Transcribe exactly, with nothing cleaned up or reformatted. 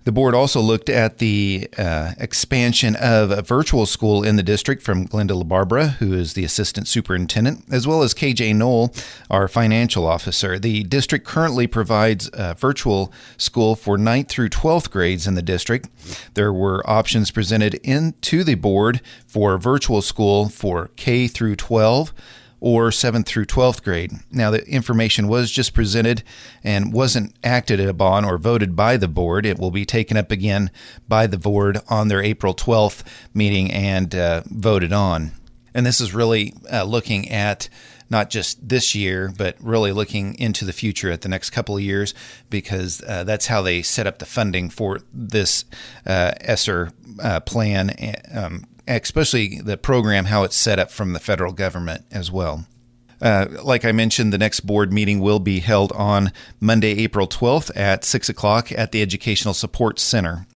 The board also looked at the uh, expansion of a virtual school in the district from Glenda LaBarbera, who is the assistant superintendent, as well as K J Knoll, our financial officer. The district currently provides a virtual school for ninth through twelfth grades in the district. There were options presented into the board for virtual school for K through twelve, or seventh through twelfth grade. Now, the information was just presented and wasn't acted upon or voted by the board. It will be taken up again by the board on their April twelfth meeting and uh, voted on. And this is really uh, looking at not just this year, but really looking into the future at the next couple of years, because uh, that's how they set up the funding for this uh, ESSER uh, plan, um, especially the program, how it's set up from the federal government as well. Uh, like I mentioned, the next board meeting will be held on Monday, April twelfth at six o'clock at the Educational Support Center.